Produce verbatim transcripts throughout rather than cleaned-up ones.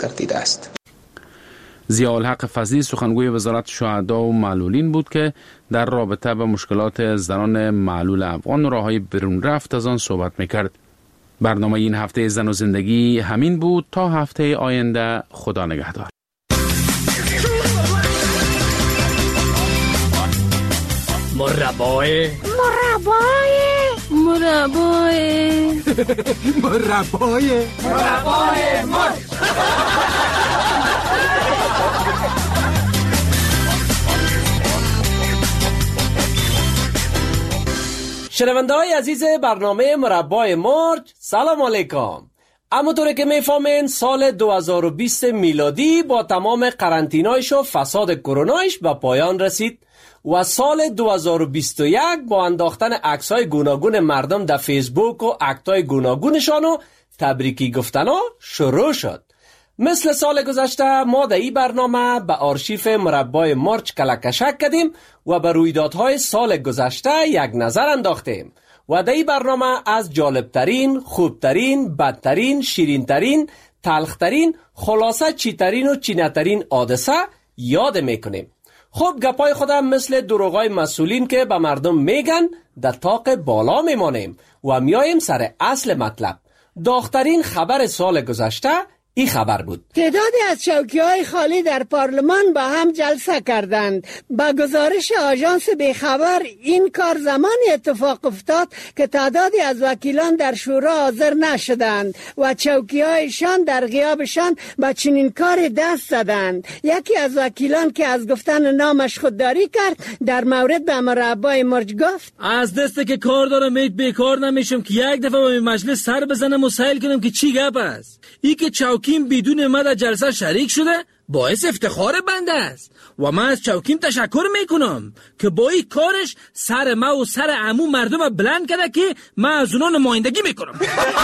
گردیده است. ضیاءالحق فضلی سخنگوی وزارت شهدا و معلولین بود که در رابطه با مشکلات زنان معلول افغان و راههای برون رفت از آن صحبت میکرد. برنامه این هفته زن و زندگی همین بود. تا هفته آینده خدا نگهدار. مربای مربای مربای مربای مربای مرد. شنونده های عزیز برنامه مربای مرج، سلام علیکم. همونطور که میفهمین سال دو هزار و بیست میلادی با تمام قرنطینایش و فساد کرونایش به پایان رسید و سال دو هزار و بیست و یک با انداختن عکس‌های گوناگون مردم در فیسبوک و اکتای گوناگونشان و تبریکی گفتنا شروع شد. مثل سال گذشته ما در این برنامه به آرشیف مربای مرج کلکشک کردیم و به رویدادهای سال گذشته یک نظر انداختیم و در این برنامه از جالبترین، خوبترین، بدترین، شیرینترین، تلخترین، خلاصه چیترین و چینترین حادثه یاد میکنیم. خب گپای خودم مثل دروغای مسئولین که به مردم میگن در طاق بالا میمانیم و میایم سر اصل مطلب. داغترین خبر سال گذشته این خبر بود. تعدادی از چوکی‌های خالی در پارلمان با هم جلسه کردند. با گزارش آژانس بیخبر این کار زمانی اتفاق افتاد که تعدادی از وکیلان در شورا حاضر نشدند و چوکی‌هایشان در غیابشان با چنین کار دست زدند. یکی از وکیلان که از گفتن نامش خودداری کرد در مورد به مربای مرج گفت: از دسته که کار دارم میت بیکار نمیشم که یک دفعه به مجلس سر بزنم و سائل کنم که چی گپ است. ای که چوکیم بدون ما در جلسه شریک شده باعث افتخار بنده است و من از چوکیم تشکر میکنم که با این کارش سر ما و سر عمو مردم بلند کرده که من از اونا نمایندگی میکنم.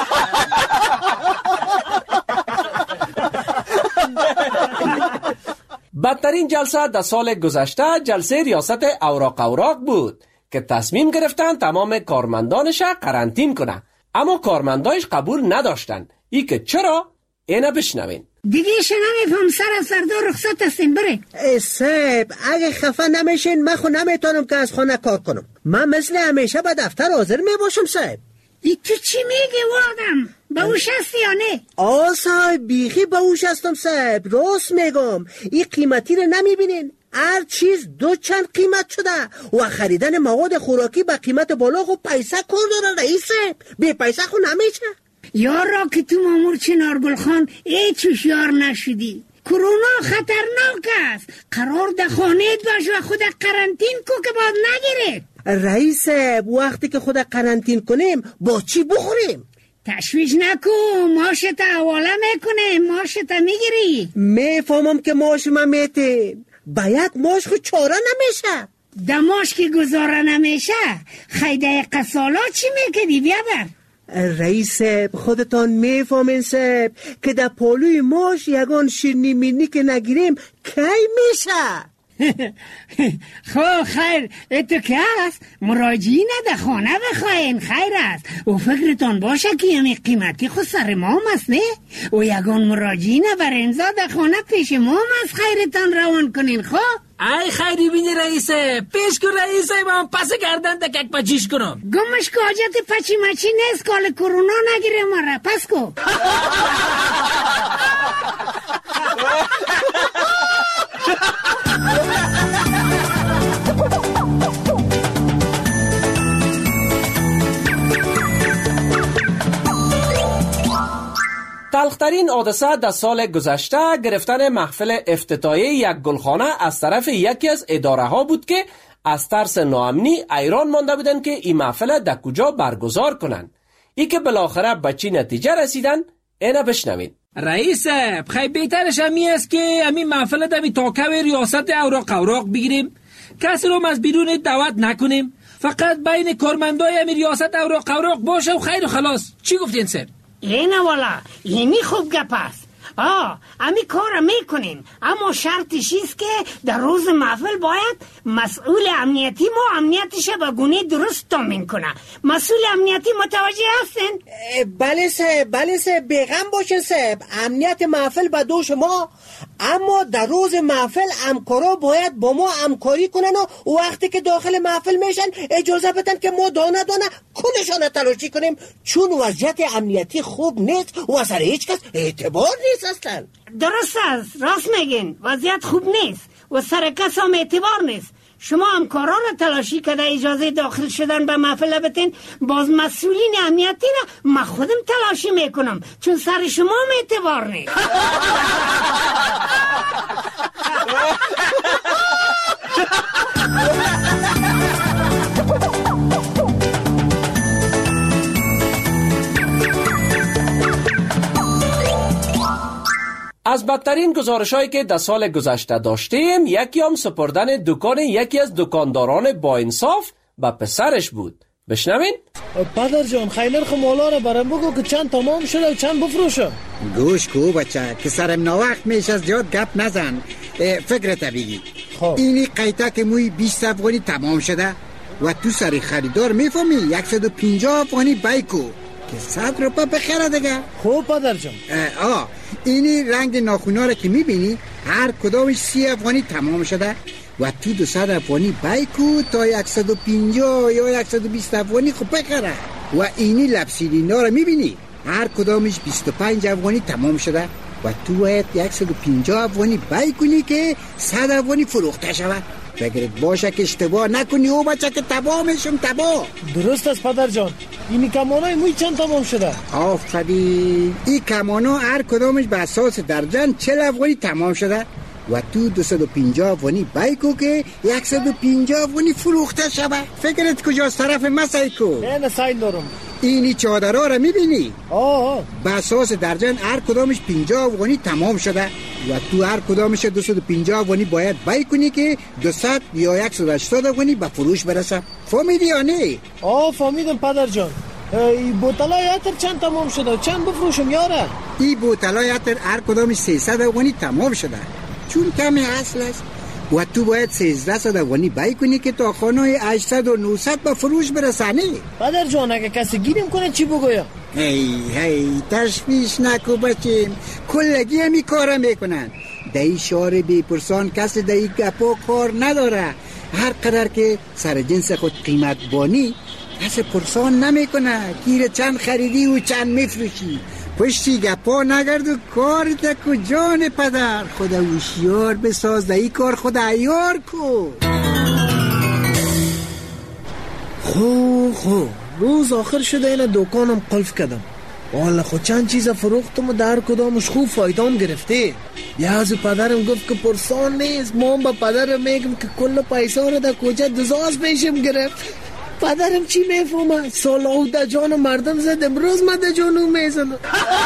بدترین جلسه در سال گذشته جلسه ریاست اوراق اوراق بود که تصمیم گرفتن تمام کارمندانش قرنطین کنه، اما کارمندانش قبول نداشتن. ای که چرا؟ اینه بشنوین. دیگه ایشه نمیفهم سر از سردار رخصت هستیم بره. صاحب اگه خفه نمیشین من خود نمیتونم که از خانه کار کنم. من مثل همیشه به دفتر حاضر میباشم صاحب. ای تو چی میگی وادم؟ باوش هستی یا نه؟ آه صاحب بیخی باوش هستم صاحب، راست میگم. این قیمتی رو نمیبینین؟ هر چیز دو چند قیمت شده و خریدن مواد خوراکی با قیمت بالا خب پیسه کار داره رئیس. بی پیسه خود نمیشه. یار را که تو مامور چنارگل خان هیچ هوشیار نشدی. کرونا خطرناک است. قرار در خانه‌ات باش و خود قرنطین کو که باید نگیرید. رئیس وقتی که خود قرنطین کنیم با چی بخوریم؟ تشویش نکن، ماشت حواله میکنه، ماشت میگیری. میفهمم که ماش من میتیم، باید ماش خود چاره نمیشه. دماش که گذاره نمیشه خیده قصالا چی میکنی؟ بیا بر. رئیس خودتان میفهمین صاحب که در پالوی ماش یگان شیرنی مینی که نگیریم کی میشه؟ خب خیر اتو که هست مراجعین در خانه بخواین خیر است و فکرتان باشه که یعنی قیمتی خود سر ما هم است نه و یگان مراجعین بر امضا در خانه پیش ما هم است خیرتان روان کنین. خب ای خیری بینی رئیسه پیش کن رئیسه من پس گردن تکک پچیش کنم. گمش که حاجت پچی مچی نیست کال کرونا نگیره ماره پس کو. تلخترین حادثه در سال گذشته گرفتن محفل افتتاحیه یک گلخانه از طرف یکی از اداره ها بود که از ترس ناامنی ایران مانده بودن که این محفل در کجا برگزار کنن. ای که بالاخره به چی نتیجه رسیدن اینه بشنوین. رئیس خیلی بهترش همی است که همین محفل در تاکه ریاست اوراق اوراق بگیریم، کسی رو از بیرون دعوت نکنیم، فقط بین کارمندای همین ریاست اوراق اوراق باشه و خیر و خلاص. چی گفتین سر؟ اینه والا اینی خوب گپ است. آه امی کار میکنیم، اما شرطش ایست که در روز محفل باید مسئول امنیتی ما امنیتش به گونه درست تامین کنه. مسئول امنیتی متوجه هستین؟ بله صاحب، بله صاحب، بیغم باشین صاحب. امنیت محفل به دوش ما، اما در روز محفل همکارا باید با ما همکاری کنن و وقتی که داخل محفل میشن اجازه بدن که ما دانه دانه کلشان تلاشی کنیم، چون وضعیت امنیتی خوب نیست و سر هیچ کس اعتبار نیست اصلا. درست است، راست میگین، وضعیت خوب نیست و سر کس هم اعتبار نیست. شما همکاران تلاشی کده اجازه داخل شدن به محفل بتین، باز مسئولین امنیتی را من خودم تلاشی میکنم، چون سر شما هم اعتبار نیست. از بدترین گزارش هایی که در سال گذشته داشتیم، یکی هم سپردن دکان یکی از دکانداران با انصاف به پسرش بود. بشنوین؟ پدر جان خیلی نرخ مولا را برام بگو که چند تمام شده و چند بفروشم. گوش کو بچه که سرم ناوقت میشه از زیاد گپ نزن. فکرت بگی اینی قیتا که موی بیست افغانی تمام شده و تو سری خریدار میفهمی یکصد و پنجاه افغانی بایکو که صد روپا بخیره دیگه. خوب پدر جان. آه اینی رنگ ناخونا را که میبینی هر کدامش سی افغانی تمام شده و تو دو صد افغانی بایکو تا یکصد و پنجاه یا یکصد و بیست افغانی خوب بخره. و اینی لبسیلینا را میبینی هر کدامش بیست و پنج افغانی تمام شده و تو باید یکصد و پنجاه افغانی بای کنی که صد افغانی فروخته شود. فکرت باشه که اشتباه نکنی او بچه که تمامشم تباه. درست است پدر جان. این کمانای موی چند تمام شده؟ آفرین. این کمانا هر کدامش به اساس درجن چهل افغانی تمام شده و تو دویست و پنجاه افغانی بایکو که صد و پنجاه افغانی فروخته شود. فکرت کجاست طرف مسایکو؟ نه نه سایل دارم. اینی چادرها را میبینی؟ آه به اساس درجن هر کدامش پنجاه افغانی تمام شده و تو هر کدامش دویست و پنجاه افغانی باید بای کنی که دویست یا صد و هشتاد افغانی به فروش برسه. فهمیدی یا نه؟ آه فهمیدم پدر جان. این بوتلای عطر چند تمام شده؟ چند بفروشم یاره؟ این بوتلای عطر هر کدامش سیصد افغانی تمام شده چون کمی اصل است و تو باید سیزده افغانی بای کنی که تا خانه هشتصد و نهصد به فروش برسانی. پدر جان اگه کسی گیرم کنه چی بگویم؟ هی هی تشویش نکو بچیم، کلگی همی کارا میکنن. دایی شعر بی پرسان کسی دایی گپا کار نداره. هر قدر که سر جنس خود قیمت بانی کسی پرسان نمیکنه گیر چند خریدی و چند میفروشی. پشتی گپا نگرد و کار تکو جان پدر. خدا هوشیار بساز دایی کار خدا عیار کو. خو خو روز آخر شده این دکانم قلف کردم. والا خود چند چیز فروختم و در کدامش خوب فایدام گرفته. یه از پدرم گفت که پرسان نیست. ما با پدرم میگم که کل پیسا رو در کجا دزاز پیشم گرفت. پدرم چی میفهمه؟ سال او در جان مردم زد، امروز من در جانو میزنم.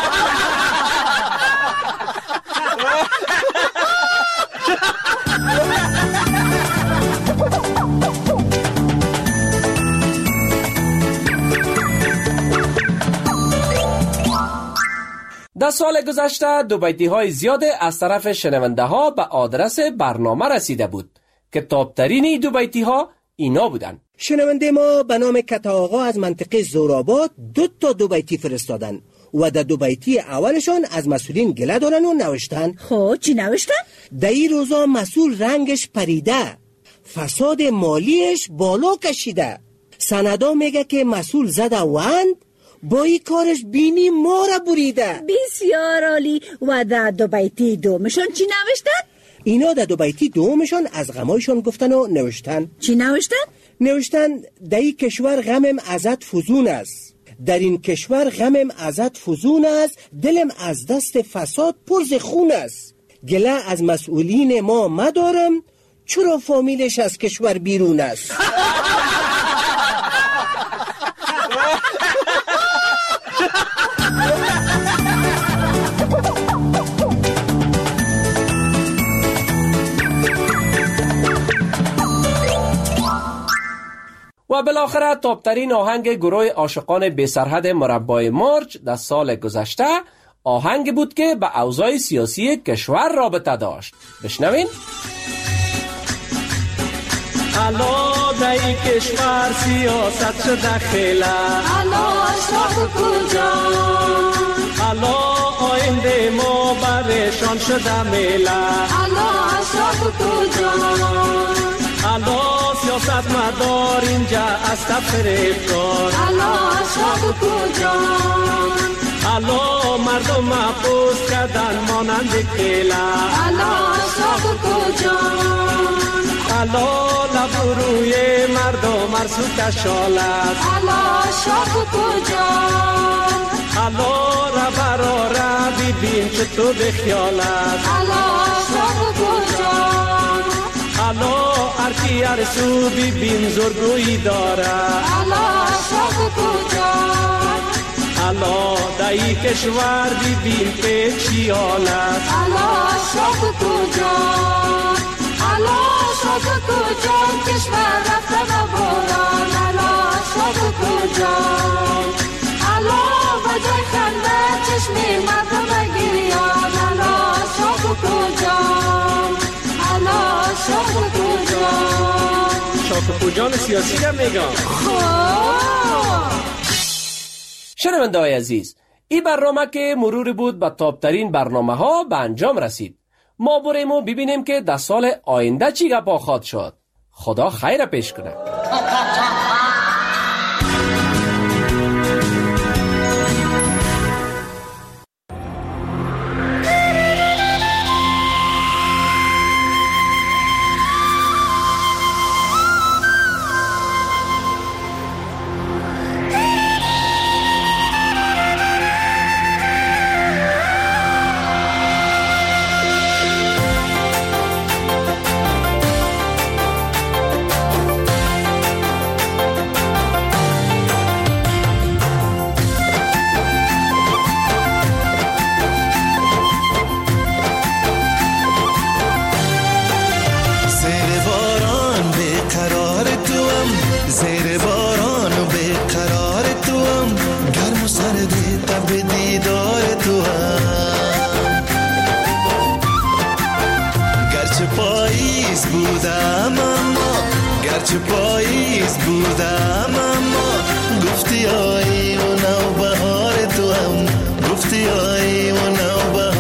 در سال گذشته دو بیتی های زیاده از طرف شنونده ها به آدرس برنامه رسیده بود که تاپترین دو بیتی ها اینا بودن. شنونده ما به نام کتا آقا از منطقه زورآباد دو تا دو بیتی فرستادن و در دو بیتی اولشان از مسئولین گله دارن و نوشتن. خب چی نوشتن؟ در این روزا مسئول رنگش پریده، فساد مالیش بالا کشیده. سندا میگه که مسئول زده وند، با این کارش بینی ما را بریده. بسیار عالی. و در دو بیتی دومشان چی نوشتن؟ اینا در دو بیتی دومشان از غمایشان گفتن و نوشتن. چی نوشتن؟ نوشتن در این کشور غمم ازت فزون است، در این کشور غمم ازت فزون است، دلم از دست فساد پرز خون است. گله از مسئولین ما مدارم، چرا فامیلش از کشور بیرون است. و بالاخره تاپترین آهنگ گروه عاشقان بی سرحد مربای مرج در سال گذشته آهنگ بود که به اوضاع سیاسی کشور رابطه داشت. بشنوین. الا دای کشور سیاست شده خیله، الا شاه کجا، الا آینده ما برشان شده میله، الا شاه کجا، الا سیاست مدار اینجا است فریبکار، الا شاه کجا، الا مردم محبوس کردن مانند کیله، الا شاه کجا، الا لب روی مردم مرسو کشال است، الا شاه کجا، الا را براره ببین چه تو بخیال است، الا شاه کجا، الا ارکی ارسو ببین زرگوی داره، الا شاه کجا، الا دایی کشور ببین که چی حال است، الا شاه کجا، الا شاه کجا، کشور رفته و باران، الا شاه کجا، الا وجای خنده چشم مردم گریان، الا شاه کجا، الا شاه کجا. شاه کجان سیاسی هم میگم. خواه شنونده های عزیز، این برنامه که مروری بود به تاپترین برنامه ها به انجام رسید. ما بریم و ببینیم که در سال آینده چی گپا خواهد شد. خدا خیر پیش کنه. گرچه پاییز بودم اما گفتی آیی و نو بهار تو هم گفتی آیی و نو بهار